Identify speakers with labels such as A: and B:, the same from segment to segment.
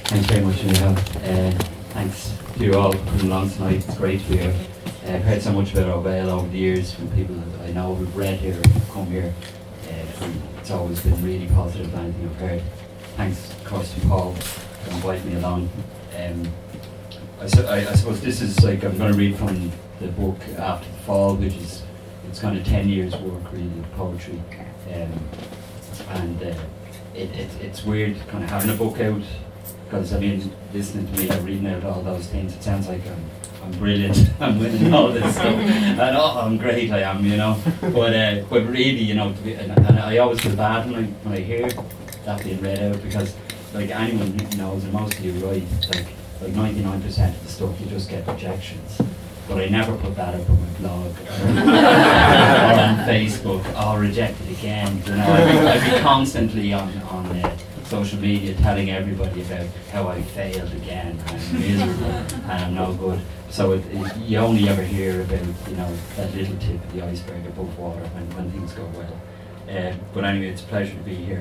A: Thanks very much, Neil. Thanks to you all for coming along tonight. It's great to be here. I've heard so much about Ovale over the years from people that I know who've read here, who've come here. And it's always been really positive, anything I've heard. Thanks, of course, to Paul for inviting me along. I suppose this is like, I'm going to read from the book After the Fall, which is, it's kind of 10 years work really of poetry. It's weird kind of having a book out, because I mean, listening to me reading out all those things, it sounds like I'm brilliant, I'm winning all this stuff, and I'm great, I am, you know. But really, you know, and I always feel bad when I hear that being read out, because like anyone who knows, and most of you write, like 99% of the stuff you just get rejections. But I never put that up on my blog or on Facebook. Oh, rejected again. You know, I'd be constantly on social media telling everybody about how I failed again, and I'm miserable and I'm no good. So you only ever hear about, you know, that little tip of the iceberg above water when things go well. But anyway, it's a pleasure to be here.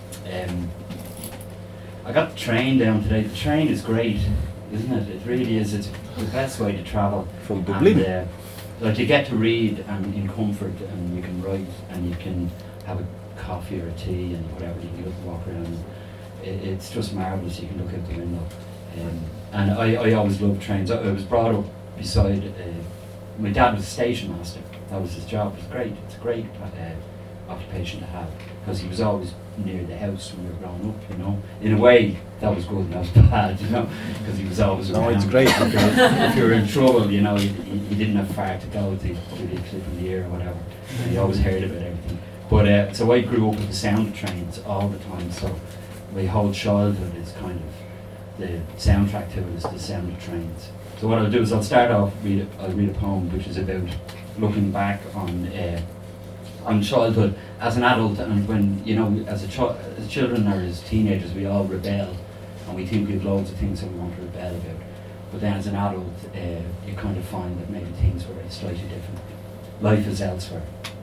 A: I got the train down today. The train is great, isn't it? It really is. It's the best way to travel.
B: From Dublin?
A: And, like, you get to read in comfort, and you can write, and you can have a coffee or a tea and whatever. You can get up and walk around. It's just marvellous. You can look out the window. And I always loved trains. I was brought up beside, my dad was a station master. That was his job. It was great. It's a great occupation to have, because he was always near the house when we were growing up, you know. In a way, that was good and that was bad, you know, because he was always around.
B: No, it's great.
A: If you were in trouble, you know, you didn't have far to go to do the clip in the ear or whatever. And you always heard about everything. But so I grew up with the sound of trains all the time, so my whole childhood is kind of, the soundtrack to it is the sound of trains. So what I'll do is I'll start off, I'll read a poem which is about looking back on childhood as an adult, and when, you know, as children or as teenagers, we all rebel, and we think we have loads of things that we want to rebel about. But then as an adult, you kind of find that maybe things were slightly different. Life is elsewhere.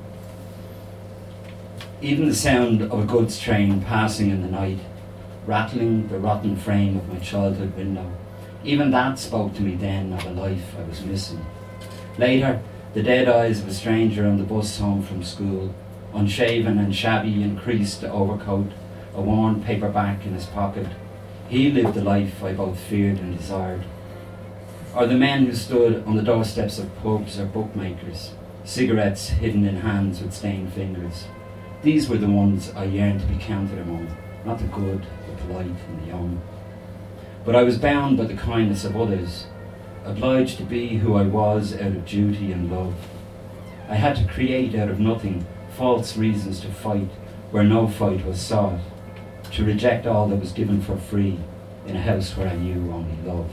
A: Even the sound of a goods train passing in the night, rattling the rotten frame of my childhood window, even that spoke to me then of a life I was missing. Later, the dead eyes of a stranger on the bus home from school, unshaven and shabby and creased overcoat, a worn paperback in his pocket. He lived the life I both feared and desired. Or the men who stood on the doorsteps of pubs or bookmakers, cigarettes hidden in hands with stained fingers. These were the ones I yearned to be counted among, not the good, the polite and the young. But I was bound by the kindness of others, obliged to be who I was out of duty and love. I had to create out of nothing false reasons to fight where no fight was sought, to reject all that was given for free in a house where I knew only love.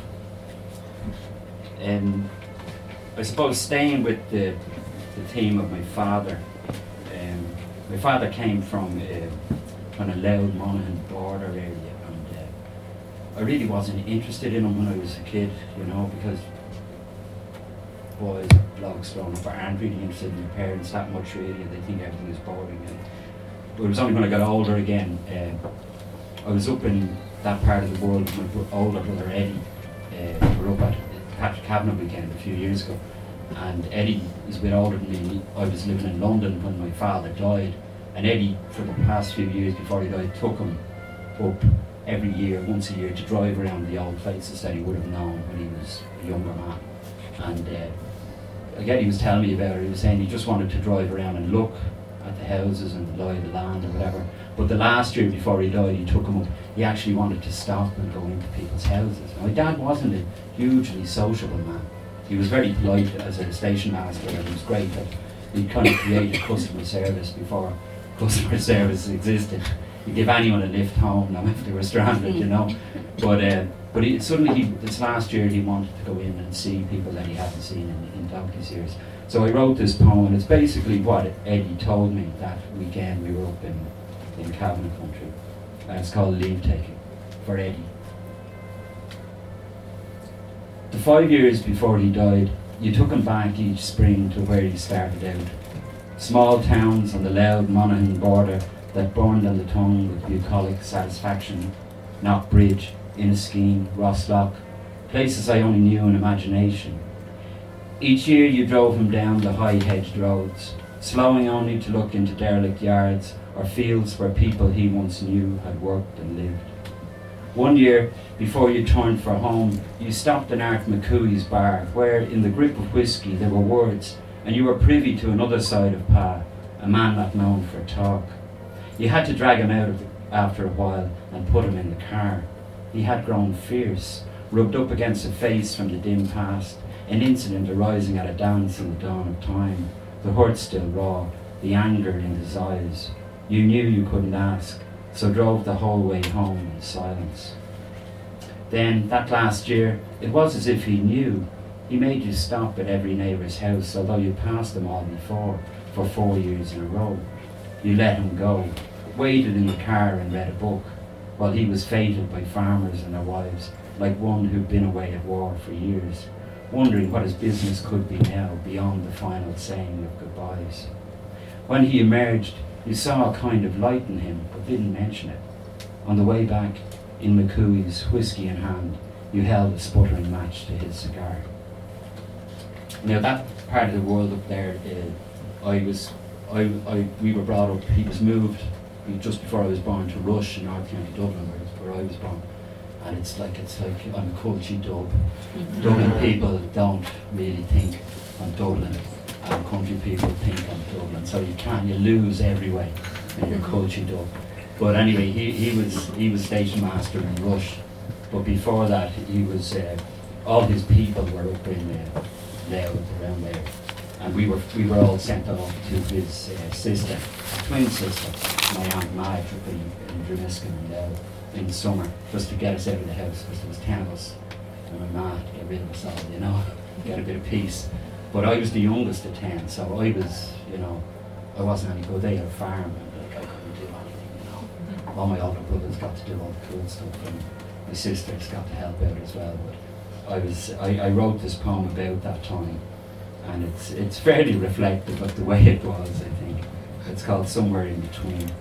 A: I suppose staying with the theme of my father, my father came from kind of Louth Monaghan border area, and I really wasn't interested in him when I was a kid, you know, because boys, blokes growing up aren't really interested in their parents that much really, and they think everything is boring. But it was only when I got older again, I was up in that part of the world with my older brother Eddie. We were up at Patrick Kavanagh weekend a few years ago, and Eddie is a bit older than me. I was living in London when my father died, and Eddie, for the past few years before he died, took him up every year, once a year, to drive around the old places that he would have known when he was a younger man. And again, he was telling me about it. He was saying he just wanted to drive around and look at the houses and the lie of the land or whatever. But the last year before he died, he took him up. He actually wanted to stop and go into people's houses. My dad wasn't a hugely sociable man. He was very polite as a station master, and it was great that he kind of created customer service before customer service existed. He'd give anyone a lift home now if they were stranded, you know. But suddenly, this last year, he wanted to go in and see people that he hadn't seen in donkey's years. So I wrote this poem, and it's basically what Eddie told me that weekend we were up in Kavanagh country. And it's called Leave Taking for Eddie. The 5 years before he died, you took him back each spring to where he started out. Small towns on the Louth Monaghan border that burned on the tongue with bucolic satisfaction. Knockbridge, Inniskeen, Rosslock, places I only knew in imagination. Each year you drove him down the high-hedged roads, slowing only to look into derelict yards or fields where people he once knew had worked and lived. One year, before you turned for home, you stopped in Art McCooey's bar, where, in the grip of whisky, there were words, and you were privy to another side of Pa, a man not known for talk. You had to drag him out after a while and put him in the car. He had grown fierce, rubbed up against a face from the dim past, an incident arising at a dance in the dawn of time, the hurt still raw, the anger in his eyes. You knew you couldn't ask, so drove the whole way home in silence. Then, that last year, it was as if he knew. He made you stop at every neighbour's house, although you passed them all before, for 4 years in a row. You let him go, waited in the car and read a book, while he was feted by farmers and their wives, like one who'd been away at war for years, wondering what his business could be now, beyond the final saying of goodbyes. When he emerged, you saw a kind of light in him, but didn't mention it. On the way back, in McCooey's, whisky in hand, you held a sputtering match to his cigar. Now that part of the world up there, we were brought up, he was moved just before I was born to Rush in North County Dublin, where I was born. And it's like I'm a culture dub. Dublin people don't really think on Dublin, and country people think on Dublin. So you lose every way in your culture dub. But anyway, he was station master in Rush. But before that, he was all his people were up in Louth, around there, and we were all sent off to his sister, twin sister, my Aunt Madge, up in Drumiskin in Louth, in the summer, just to get us out of the house, because there was 10 of us, and my ma had to get rid of us all, get a bit of peace. But I was the youngest of 10, so I was, I wasn't any good. They had a farm, and I couldn't do anything, All my older brothers got to do all the cool stuff, and my sisters got to help out as well. But I wrote this poem about that time, and it's fairly reflective of the way it was, I think. It's called Somewhere in Between.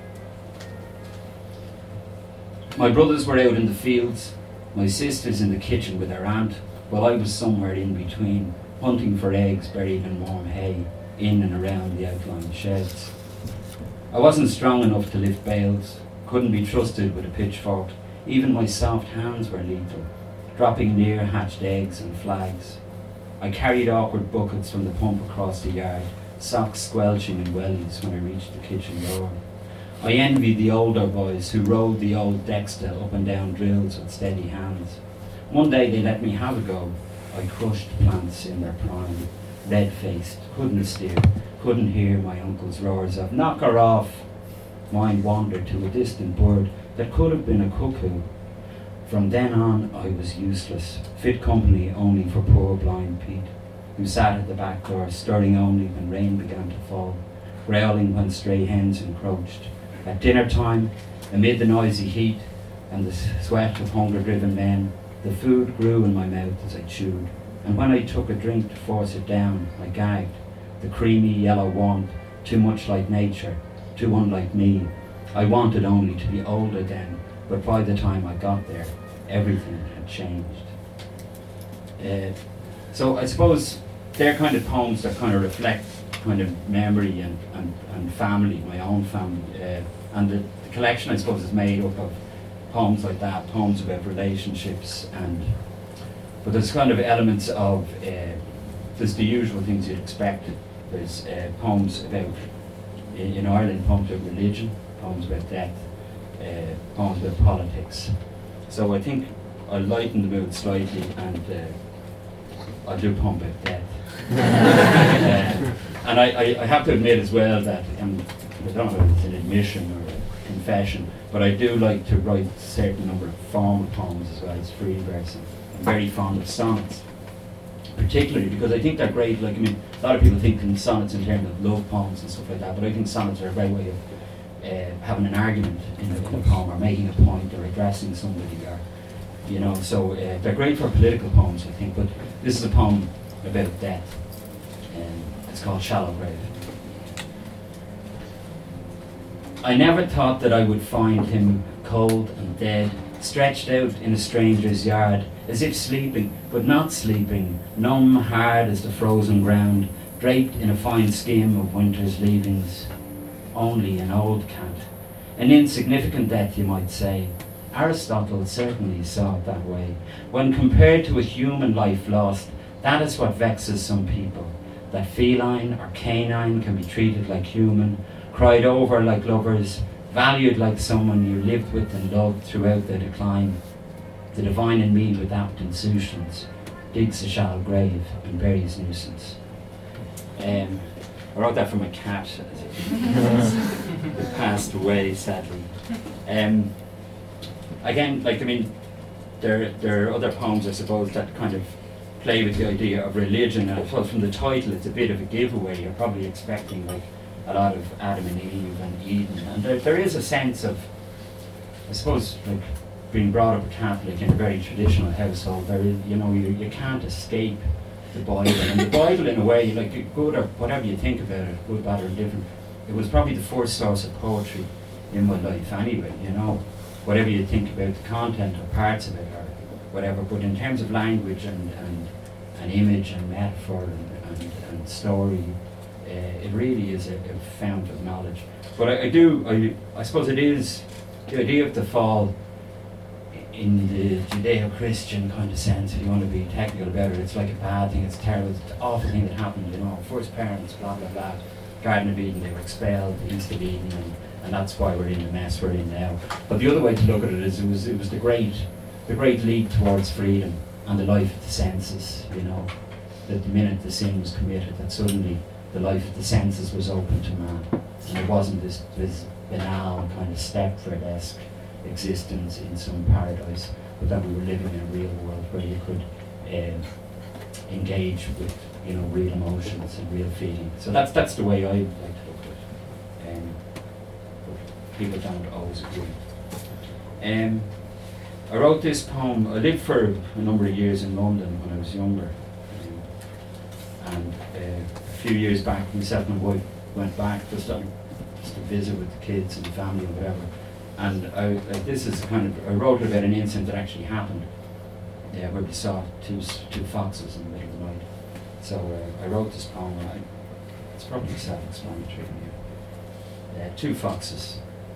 A: My brothers were out in the fields, my sisters in the kitchen with their aunt, while I was somewhere in between, hunting for eggs buried in warm hay, in and around the outlying sheds. I wasn't strong enough to lift bales, couldn't be trusted with a pitchfork. Even my soft hands were lethal, dropping near hatched eggs and flags. I carried awkward buckets from the pump across the yard, socks squelching in wellies when I reached the kitchen door. I envied the older boys who rode the old Dexter up and down drills with steady hands. One day they let me have a go. I crushed plants in their prime, red-faced, couldn't steer, couldn't hear my uncle's roars of "knock her off." Mine wandered to a distant bird that could have been a cuckoo. From then on I was useless, fit company only for poor blind Pete, who sat at the back door, stirring only when rain began to fall, growling when stray hens encroached. At dinner time, amid the noisy heat and the sweat of hunger-driven men, the food grew in my mouth as I chewed, and when I took a drink to force it down, I gagged. The creamy yellow warmth, too much like nature, too unlike me. I wanted only to be older then, but by the time I got there, everything had changed. So I suppose they're kind of poems that kind of reflect kind of memory and family, my own family. And the collection, I suppose, is made up of poems like that, poems about relationships, but there's kind of elements of, there's the usual things you'd expect. There's poems about, in Ireland, poems about religion, poems about death, poems about politics. So I think I'll lighten the mood slightly, and I'll do a poem about death. And I have to admit as well that, I don't know if it's an admission or a confession, but I do like to write a certain number of formal poems as well as free verse. I'm very fond of sonnets, particularly because I think they're great. A lot of people think in sonnets in terms of love poems and stuff like that, but I think sonnets are a great way of having an argument in a poem, or making a point, or addressing somebody, or so they're great for political poems, I think. But this is a poem about death, and it's called Shallow Grave. I never thought that I would find him cold and dead, stretched out in a stranger's yard, as if sleeping, but not sleeping, numb, hard as the frozen ground, draped in a fine skim of winter's leavings. Only an old cat. An insignificant death, you might say. Aristotle certainly saw it that way. When compared to a human life lost, that is what vexes some people. That feline or canine can be treated like human, cried over like lovers, valued like someone you lived with and loved throughout their decline. The divine in me with apt insouciance digs a shallow grave and buries nuisance. I wrote that from a cat that passed away, sadly. Again, there are other poems, I suppose, that kind of play with the idea of religion, and I suppose from the title it's a bit of a giveaway. You're probably expecting like a lot of Adam and Eve and Eden, and there is a sense of, I suppose, like being brought up a Catholic in a very traditional household, there is, you can't escape the Bible, and the Bible in a way, like good or whatever you think about it, good, bad or different, it was probably the first source of poetry in my life anyway, whatever you think about the content or parts of it or whatever, but in terms of language and image and metaphor and story, it really is a fount of knowledge. But I suppose it is the idea of the fall in the Judeo-Christian kind of sense, if you want to be technical about it. It's like a bad thing, it's terrible, it's an awful thing that happened, first parents, blah blah blah, Garden of Eden, they were expelled, the East of Eden, and that's why we're in the mess we're in now. But the other way to look at it is it was the great leap towards freedom and the life of the senses, that the minute the sin was committed, that suddenly the life of the senses was open to man, and it wasn't this banal kind of Stepford-esque existence in some paradise, but that we were living in a real world where you could engage with real emotions and real feeling. So that's the way I like to look at it. But people don't always agree. I wrote this poem. I lived for a number of years in London when I was younger, and a few years back, myself and my wife went back just to visit with the kids and the family and whatever. And I wrote about an incident that actually happened, where we saw two foxes in the middle of the night. So I wrote this poem. It's probably self-explanatory here. Two foxes.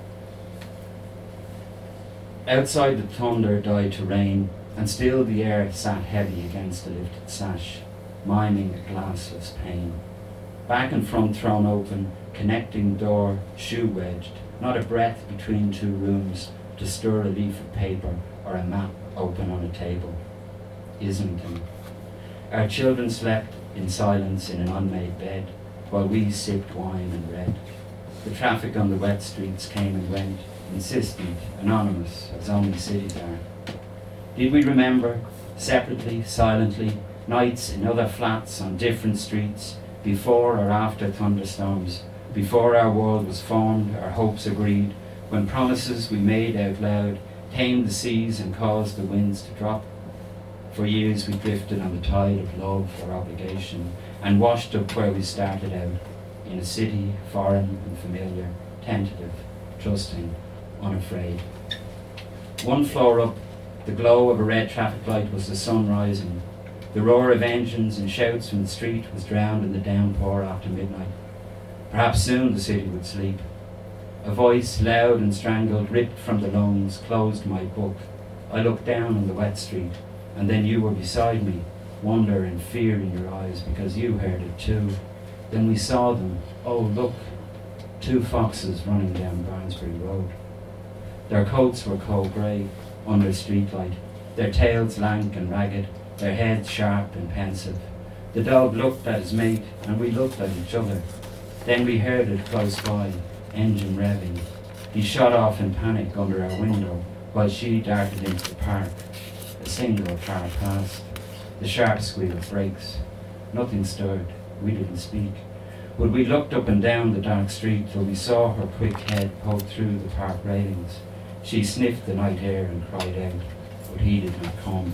A: Outside the thunder died to rain, and still the air sat heavy against the lifted sash, miming a glassless pane. Back and front thrown open, connecting door, shoe wedged, not a breath between two rooms to stir a leaf of paper or a map open on a table. Islington. Our children slept in silence in an unmade bed, while we sipped wine and read. The traffic on the wet streets came and went, insistent, anonymous, as only cities are. Did we remember, separately, silently, nights in other flats on different streets, before or after thunderstorms, before our world was formed, our hopes agreed, when promises we made out loud tamed the seas and caused the winds to drop? For years we drifted on the tide of love or obligation, and washed up where we started out, in a city foreign and familiar, tentative, trusting, unafraid. One floor up, the glow of a red traffic light was the sun rising. The roar of engines and shouts from the street was drowned in the downpour after midnight. Perhaps soon the city would sleep. A voice, loud and strangled, ripped from the lungs, closed my book. I looked down on the wet street, and then you were beside me, wonder and fear in your eyes, because you heard it too. Then we saw them. Oh, look, two foxes running down Barnsbury Road. Their coats were coal grey under streetlight, their tails lank and ragged, their heads sharp and pensive. The dog looked at his mate, and we looked at each other. Then we heard it close by, engine revving. He shot off in panic under our window, while she darted into the park. A single car passed. The sharp squeal of brakes. Nothing stirred. We didn't speak. But we looked up and down the dark street till we saw her quick head poke through the park railings. She sniffed the night air and cried out, but he did not come.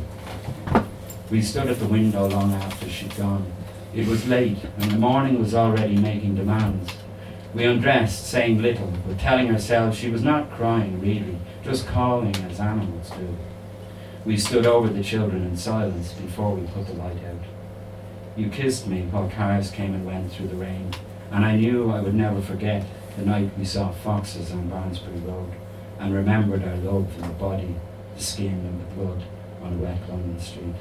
A: We stood at the window long after she'd gone. It was late, and the morning was already making demands. We undressed, saying little, but telling ourselves she was not crying really, just calling as animals do. We stood over the children in silence before we put the light out. You kissed me while cars came and went through the rain, and I knew I would never forget the night we saw foxes on Barnsbury Road and remembered our love in the body, the skin and the blood on a wet London street.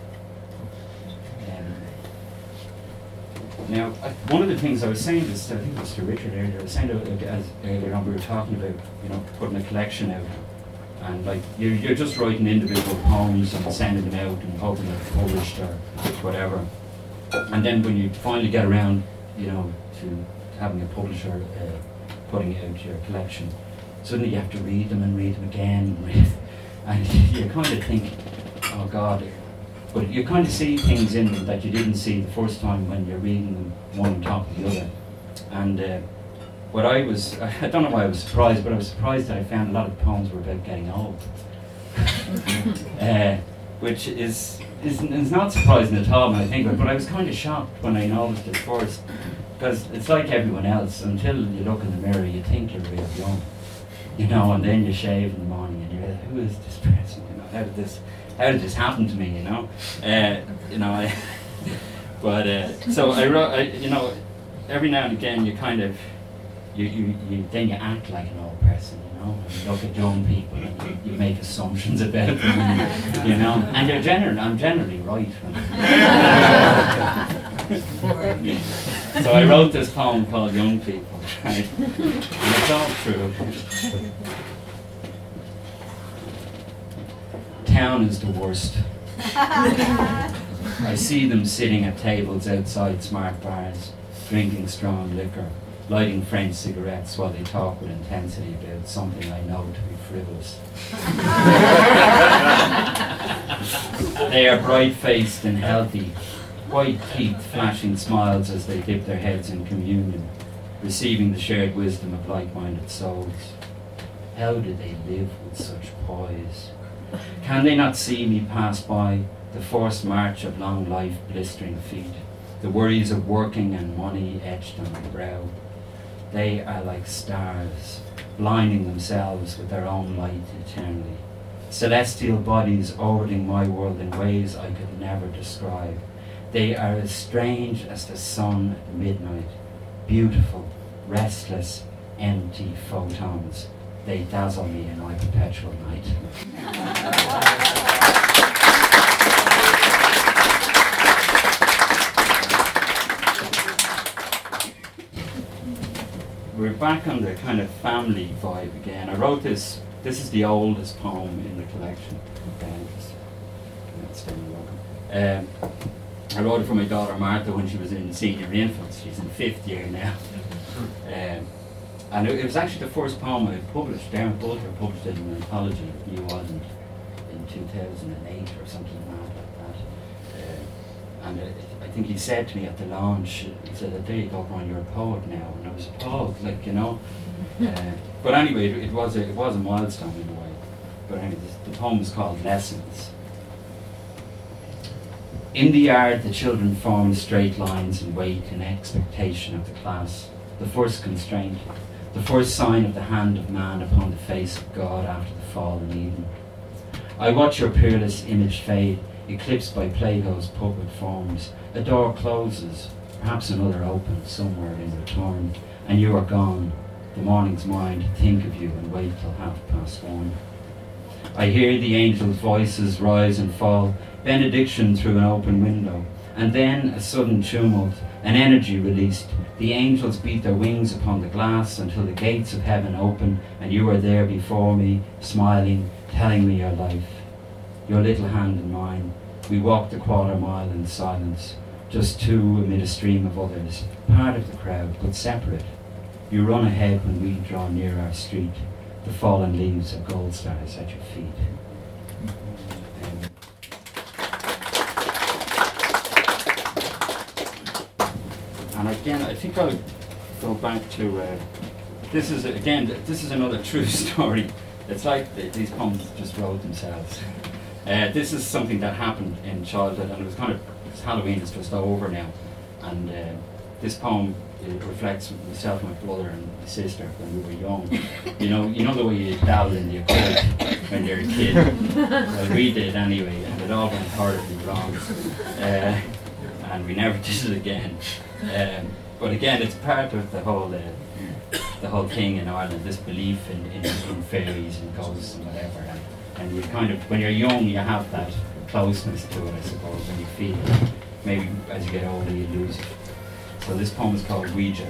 A: Now, one of the things I was saying this, I think it was to Richard earlier, I was saying earlier on, we were talking about, putting a collection out, and like you're just writing individual poems and sending them out and hoping they're published or whatever. And then when you finally get around, to having a publisher putting out your collection, suddenly you have to read them and read them again, and you kind of think, oh God. But you kind of see things in them that you didn't see the first time when you're reading them one on top of the other. And I don't know why I was surprised, but I was surprised that I found a lot of poems were about getting old. Which is not surprising at all when I think of it, but I was kind of shocked when I noticed it first. Because it's like everyone else, until you look in the mirror, you think you're real young. And then you shave in the morning and you're like, who is this person? How did this happen to me? So I wrote. Every now and again, you kind of, you then you act like an old person. And you look at young people and you make assumptions about them. And I'm generally right. So I wrote this poem called "Young People," right? And it's all true. Town is the worst. I see them sitting at tables outside smart bars, drinking strong liquor, lighting French cigarettes while they talk with intensity about something I know to be frivolous. They are bright-faced and healthy, white teeth flashing smiles as they dip their heads in communion, receiving the shared wisdom of like-minded souls. How do they live with such poise? Can they not see me pass by, the forced march of long life blistering feet, the worries of working and money etched on my brow? They are like stars, blinding themselves with their own light eternally. Celestial bodies orbiting my world in ways I could never describe. They are as strange as the sun at midnight, beautiful, restless, empty photons. They dazzle me in my perpetual night. We're back on the kind of family vibe again. I wrote this is the oldest poem in the collection. I wrote it for my daughter Martha when she was in senior infants. She's in 5th year now. And it was actually the first poem I published. Darren Poulter published it in an anthology, New Ireland, in 2008 or something like that. And I think he said to me at the launch, he said, there you go, Brian, you're a poet now. And I was appalled, But anyway, it was a milestone in a way. But anyway, the poem is called Lessons. In the yard, the children form straight lines and wait in expectation of the class. The first constraint, the first sign of the hand of man upon the face of God after the fall in Eden. I watch your peerless image fade, eclipsed by Plato's puppet forms. A door closes, perhaps another opens somewhere in return, and you are gone. The morning's mine to think of you and wait till 1:30. I hear the angels' voices rise and fall, benediction through an open window, and then a sudden tumult, an energy released. The angels beat their wings upon the glass until the gates of heaven open, and you are there before me, smiling, telling me your life. Your little hand in mine. We walked a quarter mile in silence, just two amid a stream of others, part of the crowd, but separate. You run ahead when we draw near our street, the fallen leaves of gold stars at your feet. And again, I think I'll go back to, this is another true story. It's like these poems just wrote themselves. This is something that happened in childhood, and it was Halloween is just over now. And this poem it reflects myself, my brother, and my sister when we were young. You know the way you dabble in the occult when you're a kid. Well, we did anyway, and it all went horribly wrong, and we never did it again. But again, it's part of the whole thing in Ireland. This belief in fairies and ghosts and whatever, and you kind of, when you're young, you have that closeness to it, I suppose, and you feel it. Maybe as you get older, you lose it. So this poem is called Ouija.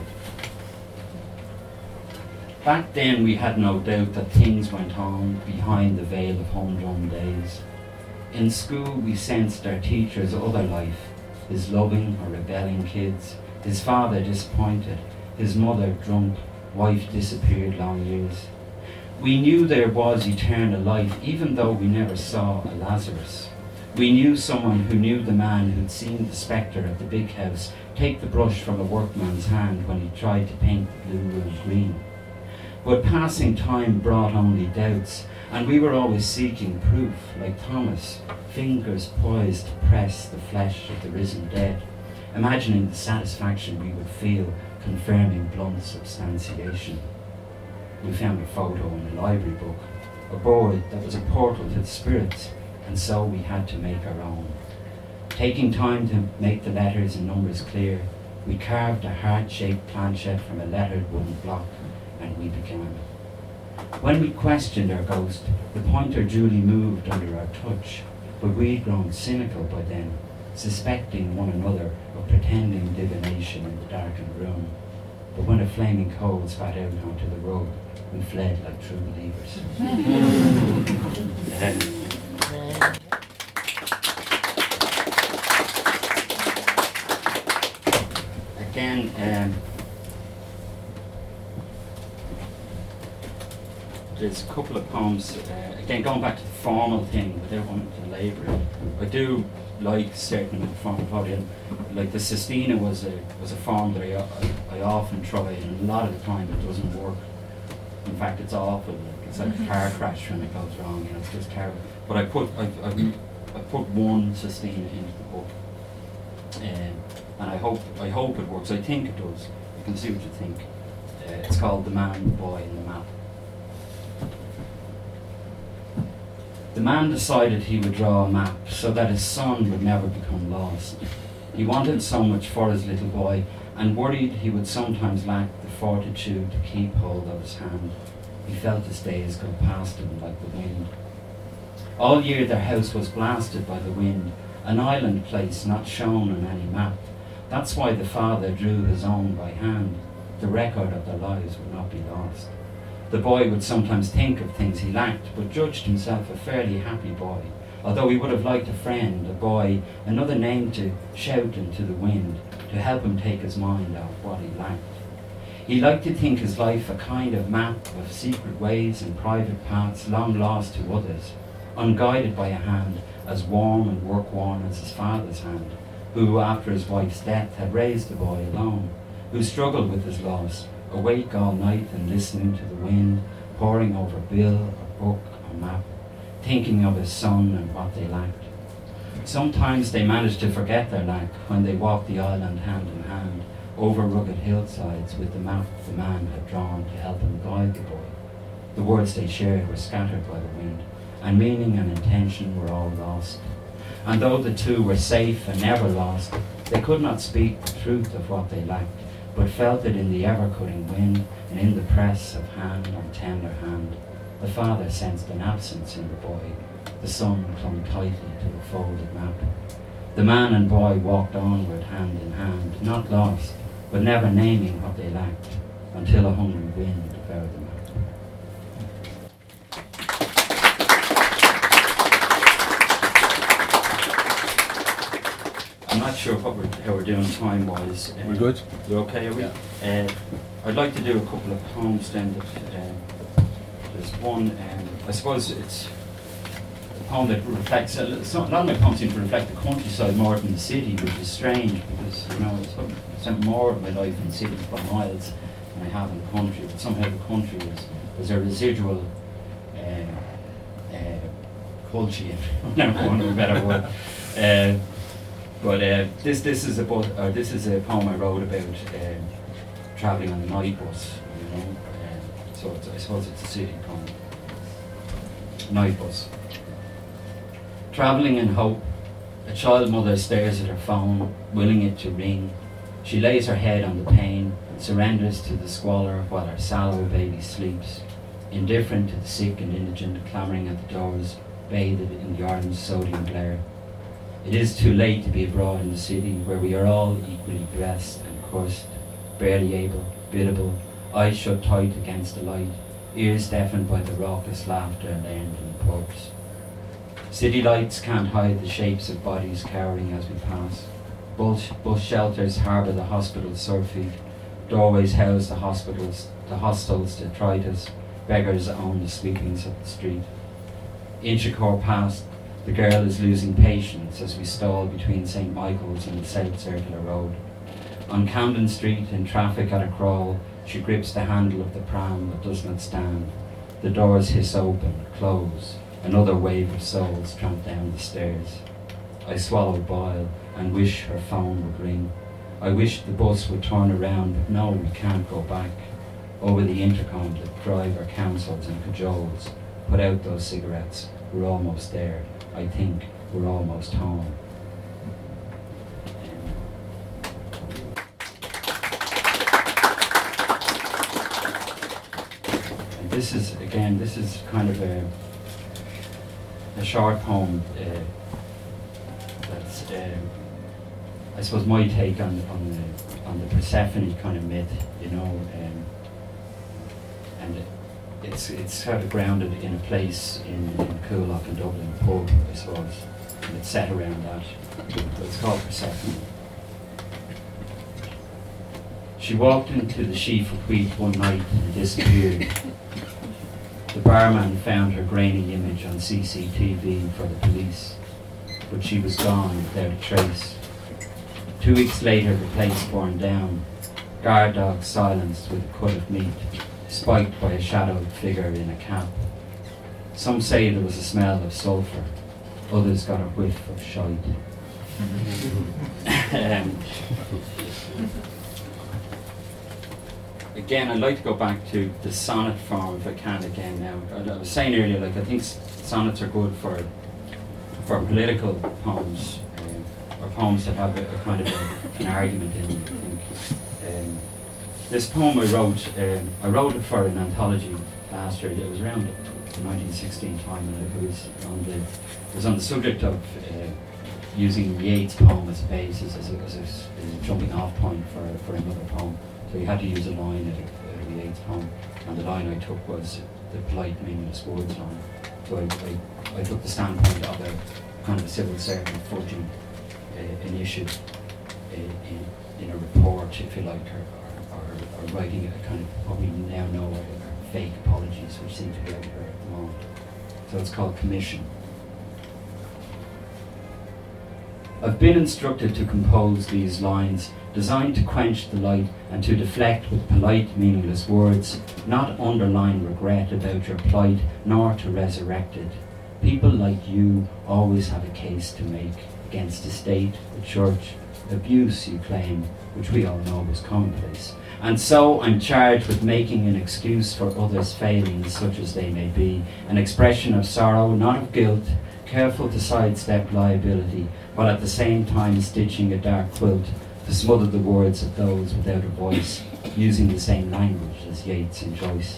A: Back then we had no doubt that things went on behind the veil of humdrum days. In school we sensed our teacher's other life, his loving or rebelling kids, his father disappointed, his mother drunk, wife disappeared long years. We knew there was eternal life even though we never saw a Lazarus. We knew someone who knew the man who'd seen the spectre at the big house take the brush from a workman's hand when he tried to paint the blue room green. But passing time brought only doubts, and we were always seeking proof, like Thomas, fingers poised to press the flesh of the risen dead, imagining the satisfaction we would feel confirming blunt substantiation. We found a photo in a library book, a board that was a portal to the spirits, and so we had to make our own. Taking time to make the letters and numbers clear, we carved a heart-shaped planchette from a lettered wooden block, and we began. When we questioned our ghost, the pointer duly moved under our touch, but we'd grown cynical by then, suspecting one another of pretending divination in the darkened room. But when a flaming coal spat out onto the rug, we fled like true believers. Again, there's a couple of poems, again going back to the formal thing, without wanting to labour it. I do like certain of the formal poetry, like the Sestina was a form that I often try, and a lot of the time it doesn't work. In fact, it's awful. It's like a car crash when it goes wrong. It's just terrible. But I put one Sestina into the book, and I hope it works. I think it does. You can see what you think. It's called The Man, the Boy, and the Map. The man decided he would draw a map so that his son would never become lost. He wanted so much for his little boy, and worried he would sometimes lack the fortitude to keep hold of his hand. He felt his days go past him like the wind. All year their house was blasted by the wind, an island place not shown on any map. That's why the father drew his own by hand. The record of their lives would not be lost. The boy would sometimes think of things he lacked, but judged himself a fairly happy boy, although he would have liked a friend, a boy, another name to shout into the wind, to help him take his mind off what he lacked. He liked to think his life a kind of map of secret ways and private paths long lost to others, unguided by a hand as warm and work-worn as his father's hand, who, after his wife's death, had raised the boy alone, who struggled with his loss, awake all night and listening to the wind, poring over bill, or book, or map, thinking of his son and what they lacked. Sometimes they managed to forget their lack when they walked the island hand in hand, over rugged hillsides with the map the man had drawn to help him guide the boy. The words they shared were scattered by the wind, and meaning and intention were all lost. And though the two were safe and never lost, they could not speak the truth of what they lacked, but felt it in the ever-cutting wind and in the press of hand on tender hand. The father sensed an absence in the boy. The son clung tightly to the folded map. The man and boy walked onward hand in hand, not lost, but never naming what they lacked, until a hungry wind devoured the map. I'm not sure how we're doing time-wise.
B: We're good.
A: We're okay, are we?
B: Yeah.
A: I'd like to do a couple of poems then. There's one, I suppose it's a poem that reflects, a lot of my poems seem to reflect the countryside more than the city, which is strange because, I spent more of my life in cities by miles than I have in the country, but somehow the country is a residual culture, for want of a better word. But this is a poem I wrote about travelling on the night bus, you know. So I suppose it's a city kind of night bus. Travelling in hope, a child mother stares at her phone, willing it to ring. She lays her head on the pane, surrenders to the squalor while her sallow baby sleeps, indifferent to the sick and indigent clamouring at the doors, bathed in the orange sodium glare. It is too late to be abroad in the city where we are all equally blessed and cursed, barely able, biddable, eyes shut tight against the light, ears deafened by the raucous laughter learned in the pubs. City lights can't hide the shapes of bodies cowering as we pass. Bus shelters harbour the hospital surfeit, doorways house the hostels detritus, beggars own the sweepings of the street. Inchicore past, the girl is losing patience as we stall between St. Michael's and the South Circular Road. On Camden Street, in traffic at a crawl, she grips the handle of the pram but does not stand. The doors hiss open, close. Another wave of souls tramp down the stairs. I swallow bile and wish her phone would ring. I wish the bus would turn around, but no, we can't go back. Over the intercom, the driver counsels and cajoles. Put out those cigarettes. We're almost there. I think we're almost home. And this is kind of a short poem that's, I suppose, my take on the Persephone kind of myth, you know, and it's sort of grounded in a place in Coolock in Dublin, a pub, I suppose, and it's set around that. But it's called Persephone. She walked into the sheaf of wheat one night and disappeared. The barman found her grainy image on CCTV for the police, but she was gone without a trace. 2 weeks later, the place burned down. Guard dogs silenced with a cut of meat, spiked by a shadowed figure in a cap. Some say there was a smell of sulphur, others got a whiff of shite. Again, I'd like to go back to the sonnet form if I can again now. I was saying earlier, like, I think sonnets are good for political poems, or poems that have a kind of an argument in them, I think. This poem I wrote it for an anthology last year. It was around the 1916 time, and it was on the subject of using Yeats' poem as a basis, as a jumping off point for another poem. So you had to use a line out of Yeats' poem, and the line I took was the polite, meaningless words line. So I took the standpoint of a kind of a civil servant fudging an issue in a report, if you like, or writing a kind of what we now know are fake apologies, which seem to be out there at the moment. So it's called Commission. I've been instructed to compose these lines, designed to quench the light and to deflect with polite, meaningless words, not underline regret about your plight, nor to resurrect it. People like you always have a case to make against the state, the church, abuse you claim, which we all know is commonplace. And so I'm charged with making an excuse for others' failings, such as they may be, an expression of sorrow, not of guilt, careful to sidestep liability, while at the same time stitching a dark quilt to smother the words of those without a voice, using the same language as Yeats and Joyce.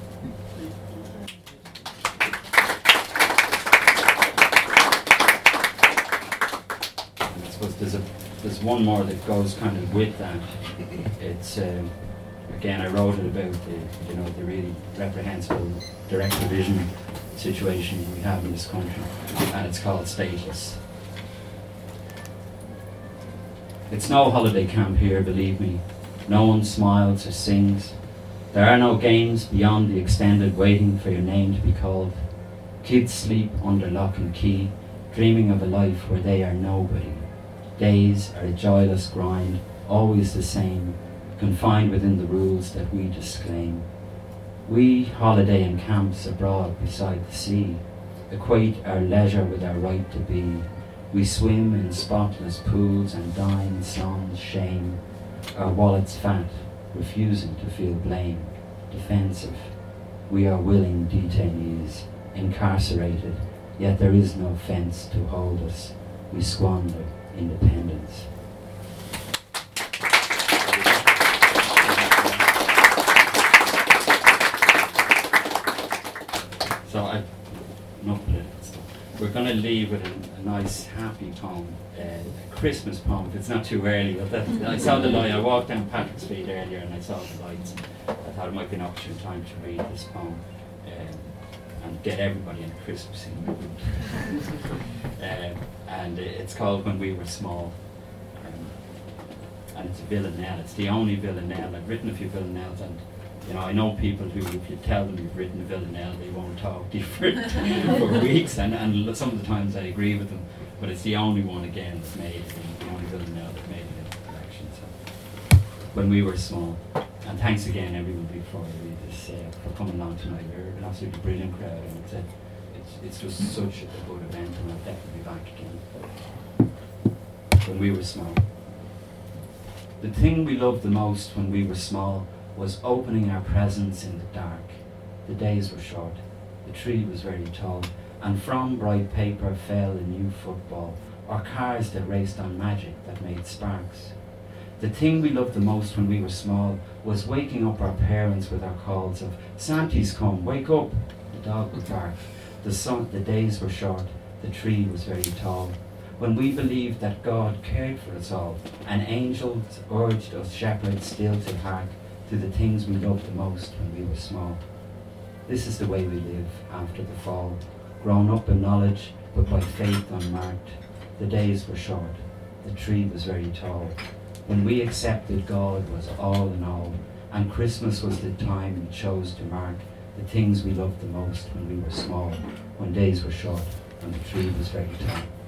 A: And I suppose there's one more that goes kind of with that. It's again, I wrote it about the really reprehensible direct division situation we have in this country, and it's called Stateless. It's no holiday camp here, believe me. No one smiles or sings. There are no games beyond the extended waiting for your name to be called. Kids sleep under lock and key, dreaming of a life where they are nobody. Days are a joyless grind, always the same, confined within the rules that we disclaim. We holiday in camps abroad beside the sea, equate our leisure with our right to be. We swim in spotless pools and dine sans shame. Our wallets fat, refusing to feel blame, defensive. We are willing detainees, incarcerated, yet there is no fence to hold us. We squander independence. So we're going to leave with a nice, happy poem, a Christmas poem, if it's not too early. But I saw the light. I walked down Patrick Street earlier and I saw the lights. I thought it might be an opportune time to read this poem and get everybody in a Christmassy mood. And it's called When We Were Small. And it's a villanelle. It's the only villanelle. I've written a few villanelles, and I know people who, if you tell them you've written a villanelle, they won't talk to you for weeks, and some of the times I agree with them, but it's the only one again that's made it, the only villanelle that made it in the collection. So, When We Were Small. And thanks again everyone before I read this for coming along tonight. You're an absolutely brilliant crowd, and it's just such a good event, and I'll definitely be back again. When we were small. The thing we loved the most when we were small was opening our presents in the dark. The days were short, the tree was very tall, and from bright paper fell a new football, or cars that raced on magic that made sparks. The thing we loved the most when we were small was waking up our parents with our calls of, "Santy's come, wake up!" The dog would bark. The days were short, the tree was very tall. When we believed that God cared for us all, and angels urged us shepherds still to hark to the things we loved the most when we were small. This is the way we live after the fall, grown up in knowledge, but by faith unmarked. The days were short, the tree was very tall. When we accepted God was all in all, and Christmas was the time we chose to mark the things we loved the most when we were small, when days were short, and the tree was very tall.